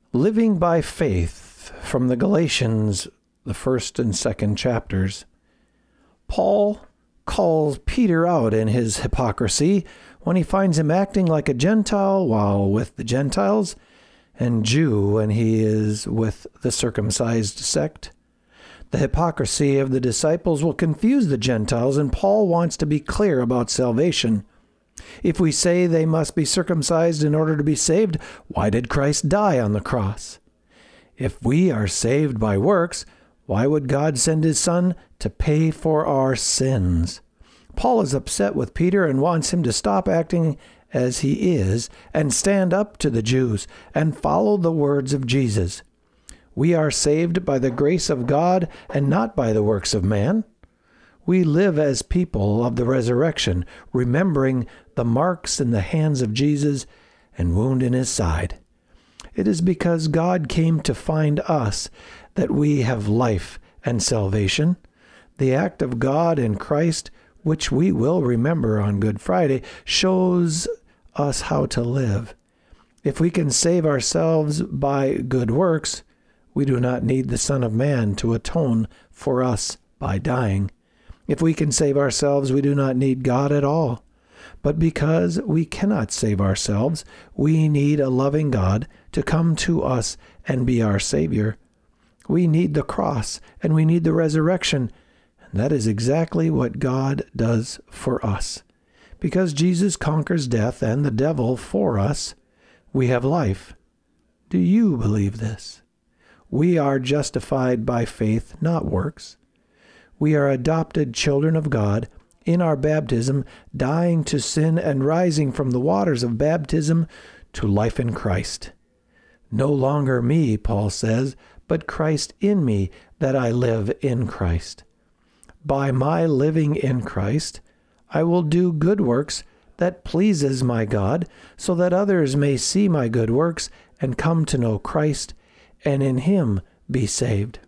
Living by faith from the Galatians, the first and second chapters. Paul calls Peter out in his hypocrisy when he finds him acting like a Gentile while with the Gentiles, and Jew when he is with the circumcised sect. The hypocrisy of the disciples will confuse the Gentiles, and Paul wants to be clear about salvation. If we say they must be circumcised in order to be saved, why did Christ die on the cross? If we are saved by works, why would God send his Son to pay for our sins? Paul is upset with Peter and wants him to stop acting as he is and stand up to the Jews and follow the words of Jesus. We are saved by the grace of God and not by the works of man. We live as people of the resurrection, remembering the marks in the hands of Jesus and wound in his side. It is because God came to find us that we have life and salvation. The act of God in Christ, which we will remember on Good Friday, shows us how to live. If we can save ourselves by good works, we do not need the Son of Man to atone for us by dying. If we can save ourselves, we do not need God at all. But because we cannot save ourselves, we need a loving God to come to us and be our Savior. We need the cross, and we need the resurrection, and that is exactly what God does for us. Because Jesus conquers death and the devil for us, we have life. Do you believe this? We are justified by faith, not works. We are adopted children of God in our baptism, dying to sin and rising from the waters of baptism to life in Christ. No longer me, Paul says, but Christ in me, that I live in Christ. By my living in Christ, I will do good works that pleases my God, so that others may see my good works and come to know Christ, and in him be saved.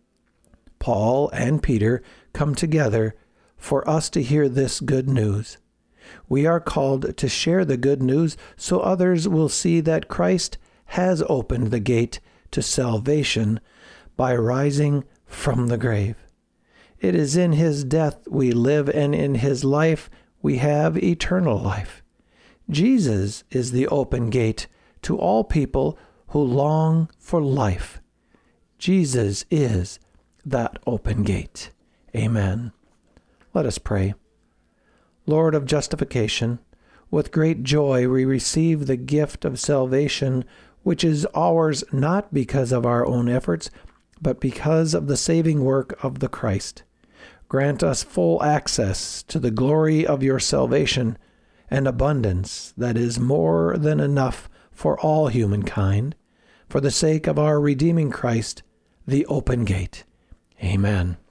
Paul and Peter come together for us to hear this good news. We are called to share the good news so others will see that Christ has opened the gate to salvation by rising from the grave. It is in his death we live, and in his life we have eternal life. Jesus is the open gate to all people who long for life. Jesus is that open gate. Amen. Let us pray. Lord of justification, with great joy we receive the gift of salvation, which is ours not because of our own efforts, but because of the saving work of the Christ. Grant us full access to the glory of your salvation and abundance that is more than enough for all humankind, for the sake of our redeeming Christ, the open gate. Amen.